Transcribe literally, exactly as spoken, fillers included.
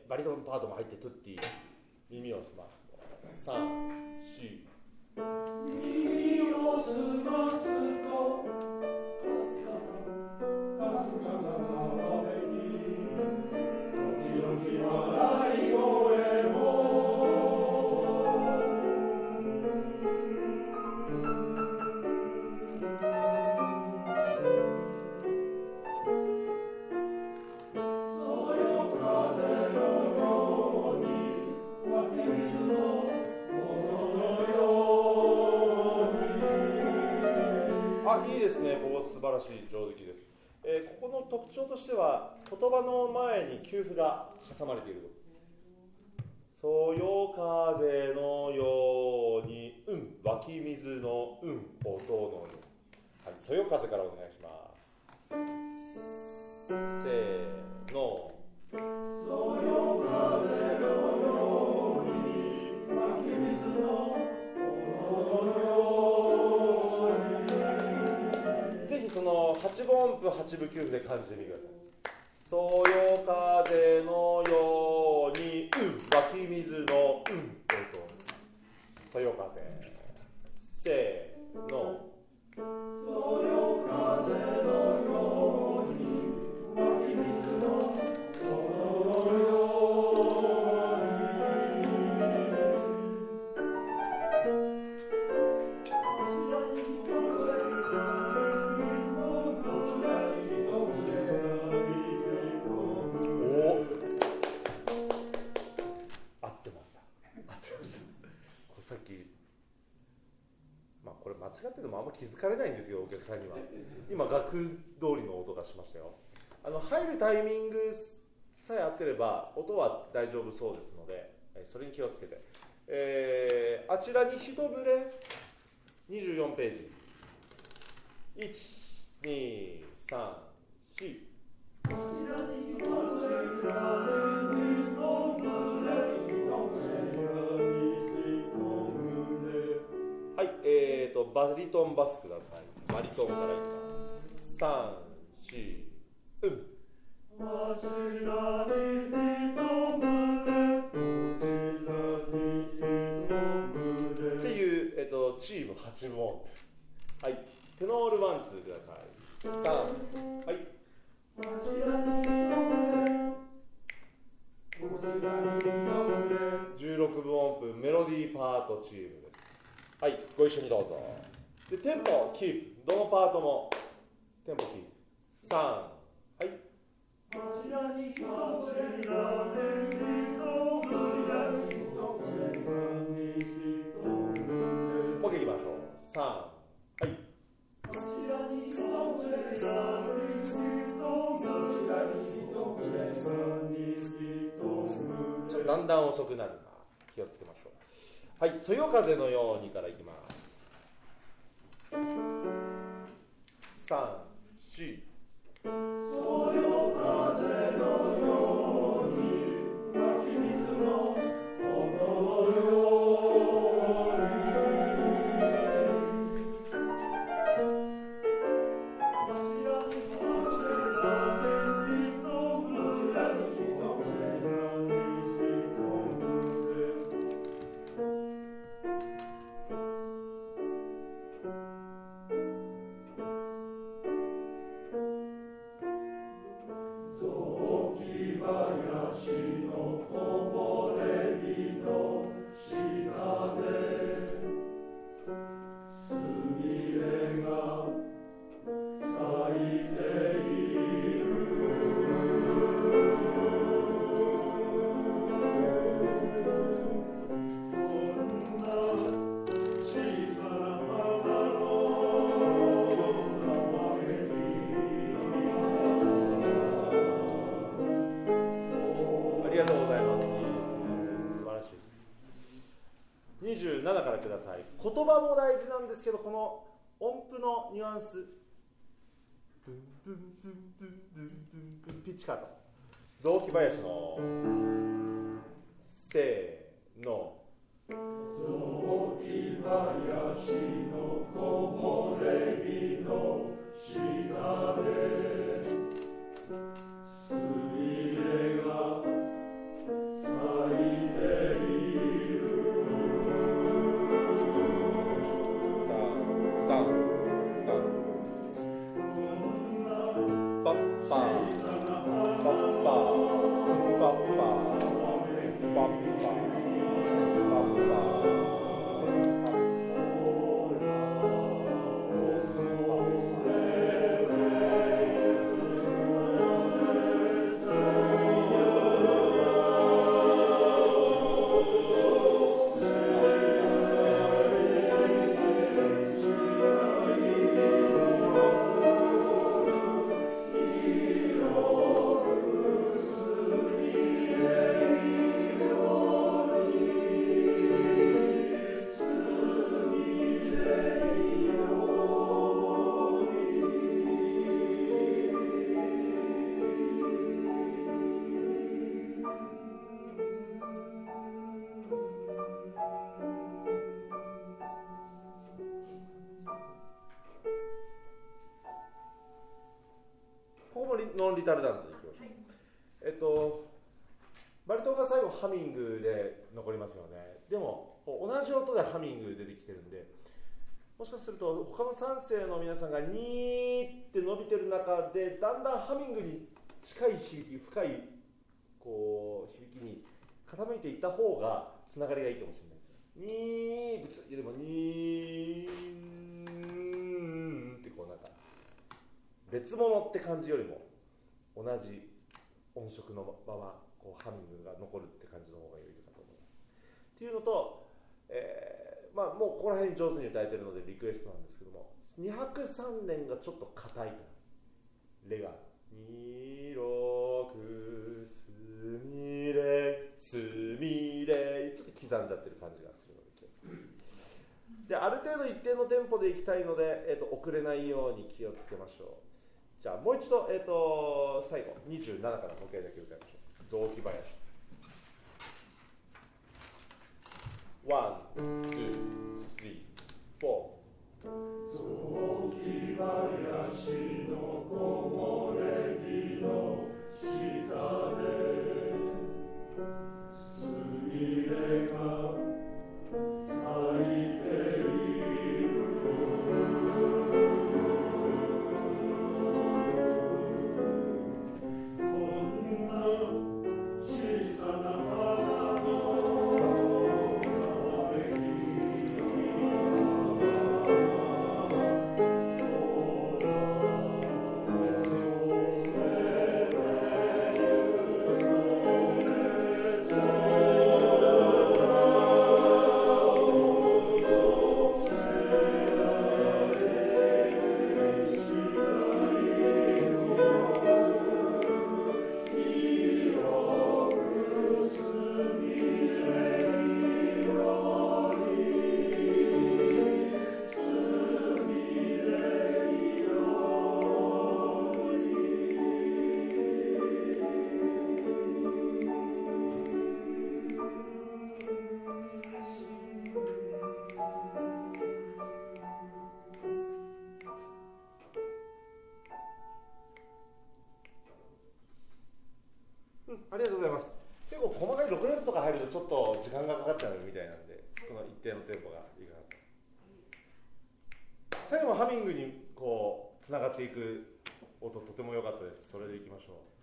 バリトンパートも入ってトゥッティ耳をすますさん、し耳をすますとかすかな声に時々笑い声もいいですね、ここ素晴らしい上出来です、えー、ここの特徴としては言葉の前に休符が挟まれている。そよ風のように、うん、湧き水の、うん、音のように、はい、そよ風からお願いします。せーの。 そよ風のように湧き水の音のように、 ぜひそのはちぶ音符はちぶきゅう符で感じてみてください。そよ風のように、うん、湧き水の、うん、音。そよ風。せーの。 そよ風のように湧き水の音のよ間違っててもあんま気づかれないんですよ、お客さんには。今楽通りの音がしましたよ。あの入るタイミングさえ合ってれば音は大丈夫そうですので、それに気をつけて、えー、あちらに一群れにじゅうよんページいち、に、さん、しあちらに一群れにと群れにと群れ、 はい、えーと、バリトンバスください。バリトンからいきます。さん、し、うん。 あちらに一群れ、こちらに一群れ。 っていう、えーと、チームはちぶ音符。はい、テノールワン、ツーください。さん、はい。 あちらに一群れ、こちらに一群れ。 じゅうろくぶ音符、メロディーパートチームです。はい、ご一緒にどうぞ。で、テンポキープ。どのパートもテンポキープ。さん、はい。 あちらに一群れ、こちらに一群れ。 もう一回いきましょう。さん、はい。 あちらに一群れ、こちらに一群れ。 ちょっとだんだん遅くなるな。気をつけましょう。はい、そよ風のようにからいきます。さん、し。 そよ風のように湧き水の音のように。あちらに一群れ、こちらに一群れ。 にじゅうななからください。言葉も大事なんですけど、この音符のニュアンス、ピッチカート、雑木林のせーの。 雑木林の木漏れ日の下でスミレがリタルダントでいきましょう。はい、えっとバリトンが最後ハミングで残りますよね。でも同じ音でハミング出てきてるんで、もしかすると他のさん世の皆さんがニーって伸びてる中でだんだんハミングに近い響き、深いこう響きに傾いていった方がつながりがいいかもしれないですね。ニーぶつよりもニーってこうなんか別物って感じよりも同じ音色のままこうハミングが残るって感じの方が良いかと思います。っていうのと、えー、まあもうここら辺上手に歌えてるのでリクエストなんですけども、に拍さん連がちょっと硬いからレがにろくすみれすみれちょっと刻んじゃってる感じがするので気をつけて、である程度一定のテンポでいきたいので、えー、と遅れないように気をつけましょう。じゃあもう一度、えー、と最後にじゅうななから時計だけ歌いましょう。雑木林ワン、ツー、スリー、フォー。 雑木林の木漏れ日の下ですみれが咲いている。こんな小さな花の枯れ木ありがとうございます。結構細かいろく連とか入るとちょっと時間がかかっちゃうみたいなんで、この一定のテンポがいいかなと。最後のハミングにこうつながっていく音とても良かったです。それでいきましょう。